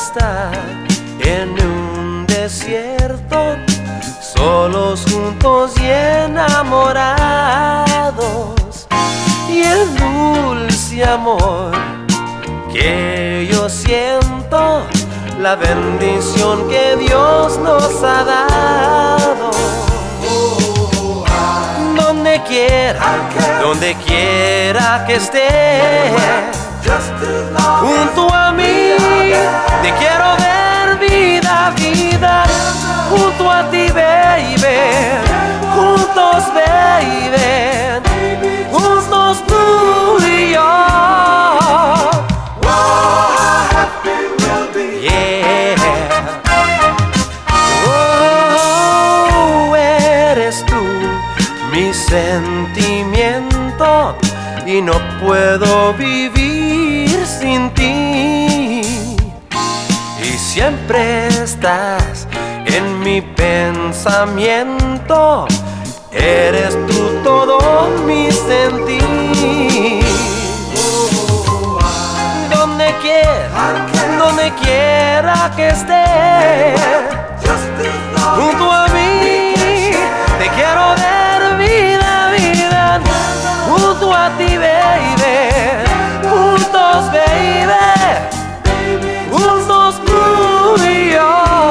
estar en un desierto, solos juntos y enamorados, y el dulce amor que yo siento, la bendición que Dios nos ha dado. Donde quiera que esté, junto a mí te quiero ver, vida, vida, junto a ti, baby, juntos, baby, juntos tú y yo. Yeah. Oh, eres tú mi sentimiento y no puedo vivir sin ti. Y siempre estás en mi pensamiento, eres tú todo mi sentir. Donde quiera que esté, junto a mí te quiero ver, vida, vida, junto a ti, baby, juntos, baby, juntos tú y yo.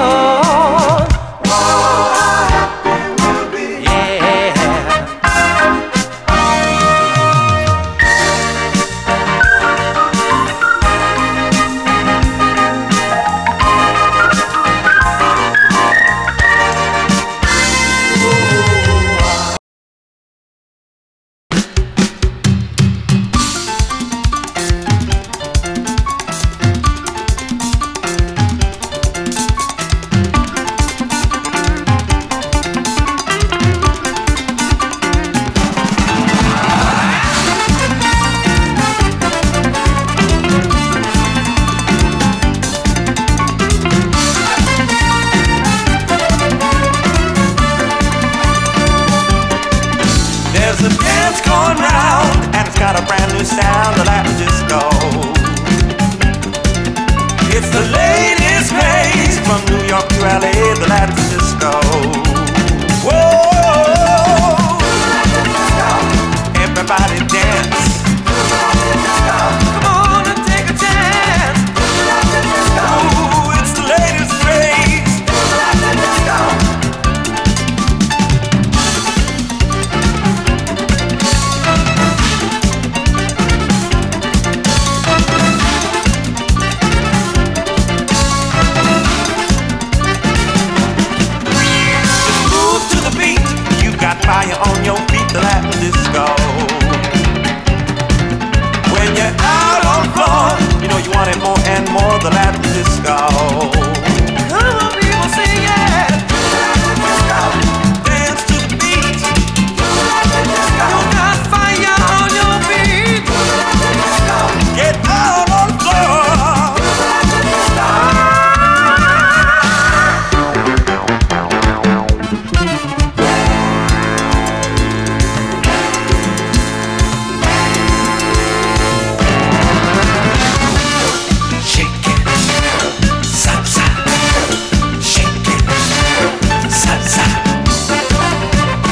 There's a dance going round, and it's got a brand new sound, the Latin disco. It's the latest craze from New York to LA, the Latin disco. Whoa, everybody dance. Come on and take a chance. Ooh, it's the latest craze. Fire on your feet, the Latin disco. When you're out on the floor, you know you want it more and more, the Latin disco.